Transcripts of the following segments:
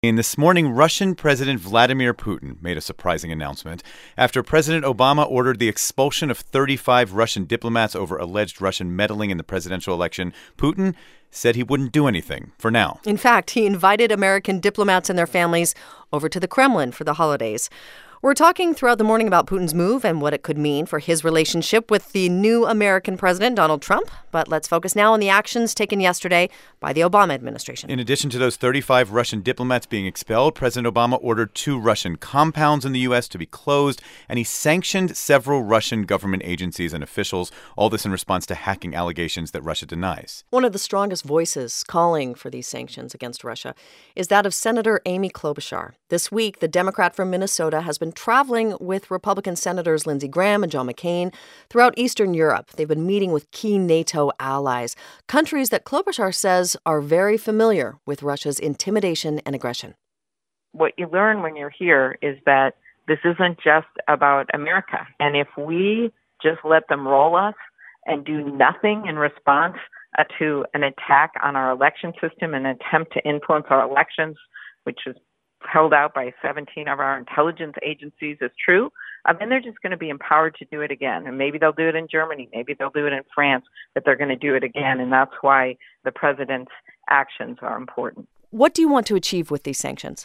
And this morning, Russian President Vladimir Putin made a surprising announcement after President Obama ordered the expulsion of 35 Russian diplomats over alleged Russian meddling in the presidential election. Putin said he wouldn't do anything for now. In fact, he invited American diplomats and their families over to the Kremlin for the holidays. We're talking throughout the morning about Putin's move and what it could mean for his relationship with the new American president, Donald Trump. But let's focus now on the actions taken yesterday by the Obama administration. In addition to those 35 Russian diplomats being expelled, President Obama ordered 2 Russian compounds in the U.S. to be closed, and he sanctioned several Russian government agencies and officials, all this in response to hacking allegations that Russia denies. One of the strongest voices calling for these sanctions against Russia is that of Senator Amy Klobuchar. This week, the Democrat from Minnesota has been traveling with Republican Senators Lindsey Graham and John McCain throughout Eastern Europe. They've been meeting with key NATO allies, countries that Klobuchar says are very familiar with Russia's intimidation and aggression. What you learn when you're here is that this isn't just about America. And if we just let them roll us and do nothing in response to an attack on our election system, an attempt to influence our elections, which is held out by 17 of our intelligence agencies is true, then they're just going to be empowered to do it again. And maybe they'll do it in Germany, maybe they'll do it in France, but they're going to do it again. And that's why the president's actions are important. What do you want to achieve with these sanctions?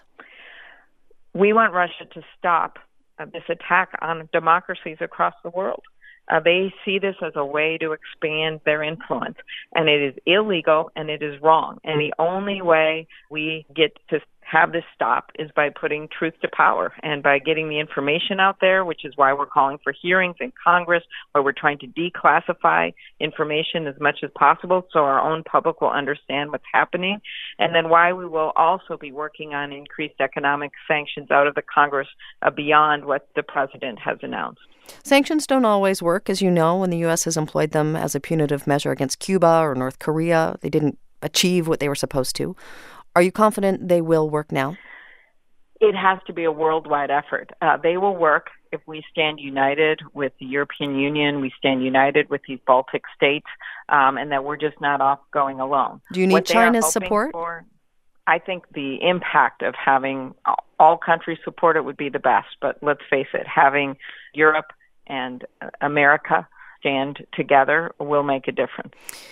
We want Russia to stop this attack on democracies across the world. They see this as a way to expand their influence, and it is illegal and it is wrong. And the only way we get to have this stop is by putting truth to power and by getting the information out there, which is why we're calling for hearings in Congress, where we're trying to declassify information as much as possible so our own public will understand what's happening, and then why we will also be working on increased economic sanctions out of the Congress beyond what the president has announced. Sanctions don't always work, as you know, when the U.S. has employed them as a punitive measure against Cuba or North Korea. They didn't achieve what they were supposed to. Are you confident they will work now? It has to be a worldwide effort. They will work if we stand united with the European Union, we stand united with these Baltic states, and that we're just not off going alone. Do you need China's support? I think the impact of having all countries support it would be the best. But let's face it, having Europe and America stand together will make a difference.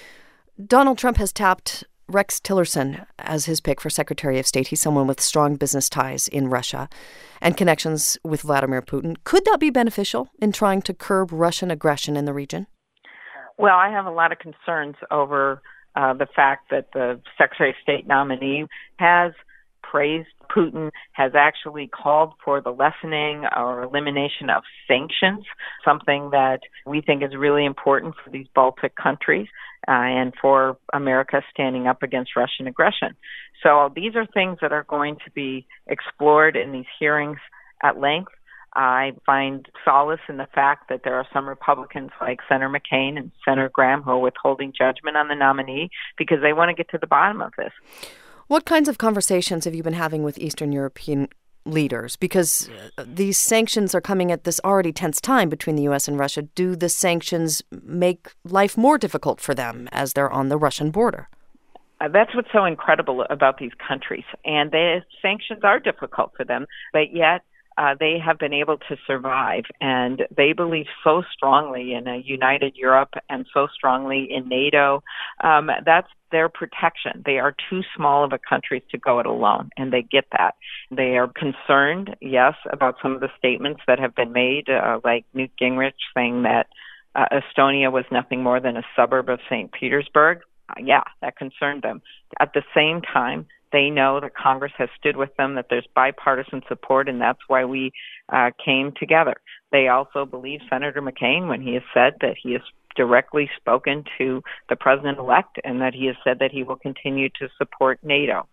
Donald Trump has tapped Rex Tillerson as his pick for Secretary of State. He's someone with strong business ties in Russia and connections with Vladimir Putin. Could that be beneficial in trying to curb Russian aggression in the region? Well, I have a lot of concerns over the fact that the Secretary of State nominee has praised Putin, has actually called for the lessening or elimination of sanctions, something that we think is really important for these Baltic countries and for America standing up against Russian aggression. So these are things that are going to be explored in these hearings at length. I find solace in the fact that there are some Republicans like Senator McCain and Senator Graham who are withholding judgment on the nominee because they want to get to the bottom of this. What kinds of conversations have you been having with Eastern European leaders? Because these sanctions are coming at this already tense time between the U.S. and Russia. Do the sanctions make life more difficult for them as they're on the Russian border? That's what's so incredible about these countries. And the sanctions are difficult for them, but yet they have been able to survive, and they believe so strongly in a united Europe and so strongly in NATO. That's their protection. They are too small of a country to go it alone, and they get that. They are concerned, yes, about some of the statements that have been made, like Newt Gingrich saying that Estonia was nothing more than a suburb of St. Petersburg. Yeah, that concerned them. At the same time, they know that Congress has stood with them, that there's bipartisan support, and that's why we came together. They also believe Senator McCain when he has said that he has directly spoken to the president-elect and that he has said that he will continue to support NATO.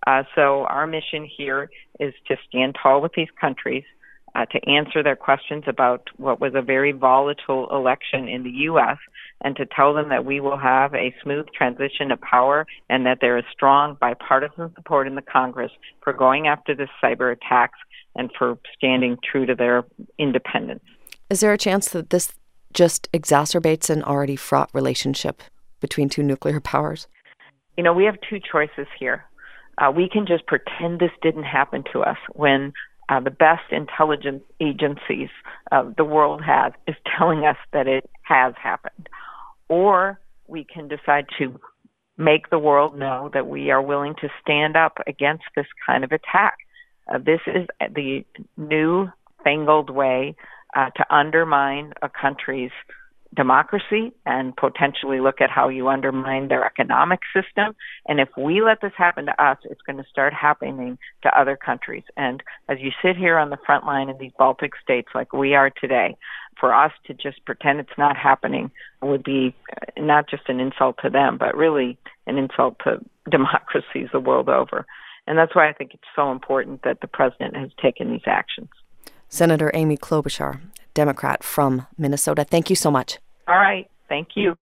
So our mission here is to stand tall with these countries, to answer their questions about what was a very volatile election in the U.S., and to tell them that we will have a smooth transition of power and that there is strong bipartisan support in the Congress for going after this cyber attacks and for standing true to their independence. Is there a chance that this just exacerbates an already fraught relationship between two nuclear powers? You know, we have two choices here. we can just pretend this didn't happen to us when the best intelligence agencies the world has is telling us that it has happened. Or we can decide to make the world know that we are willing to stand up against this kind of attack. This is the new fangled way to undermine a country's democracy and potentially look at how you undermine their economic system. And if we let this happen to us, it's going to start happening to other countries. And as you sit here on the front line in these Baltic states like we are today, for us to just pretend it's not happening would be not just an insult to them, but really an insult to democracies the world over. And that's why I think it's so important that the president has taken these actions. Senator Amy Klobuchar, Democrat from Minnesota. Thank you so much. All right. Thank you.